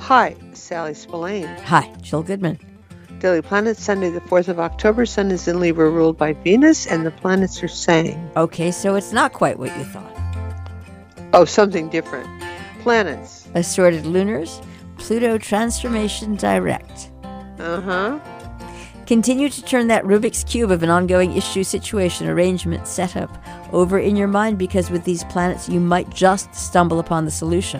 Hi, Sally Spillane. Hi, Jill Goodman. Daily Planet, Sunday the 4th of October. Sun is in Libra, ruled by Venus, and the planets are saying. Okay, so it's not quite what you thought. Oh, something different. Planets. Assorted lunars, Pluto transformation direct. Uh-huh. Continue to turn that Rubik's Cube of an ongoing issue, situation, arrangement, setup over in your mind, because with these planets you might just stumble upon the solution.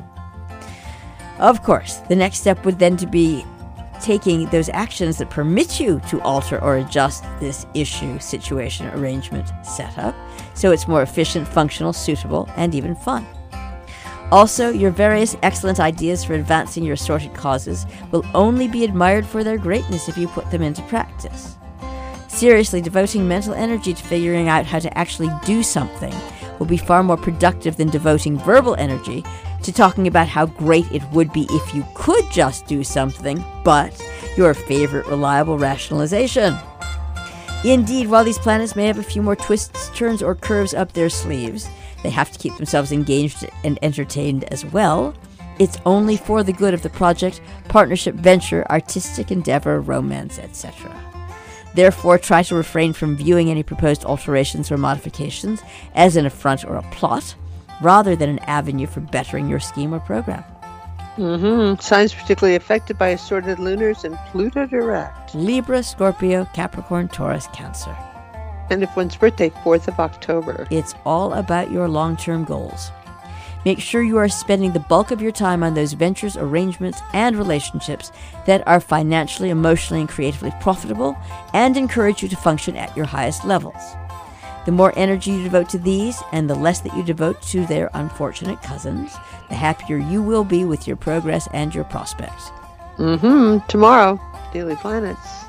Of course, the next step would then to be taking those actions that permit you to alter or adjust this issue, situation, arrangement, setup, so it's more efficient, functional, suitable, and even fun. Also, your various excellent ideas for advancing your assorted causes will only be admired for their greatness if you put them into practice. Seriously, devoting mental energy to figuring out how to actually do something will be far more productive than devoting verbal energy to talking about how great it would be if you could just do something, but your favorite reliable rationalization. Indeed, while these planets may have a few more twists, turns, or curves up their sleeves, they have to keep themselves engaged and entertained as well. It's only for the good of the project, partnership, venture, artistic endeavor, romance, etc. Therefore, try to refrain from viewing any proposed alterations or modifications as an affront or a plot, rather than an avenue for bettering your scheme or program. Signs particularly affected by assorted lunars and Pluto direct. Libra, Scorpio, Capricorn, Taurus, Cancer. And if one's birthday, 4th of October. It's all about your long-term goals. Make sure you are spending the bulk of your time on those ventures, arrangements, and relationships that are financially, emotionally, and creatively profitable and encourage you to function at your highest levels. The more energy you devote to these and the less that you devote to their unfortunate cousins, the happier you will be with your progress and your prospects. Tomorrow, Daily Planets.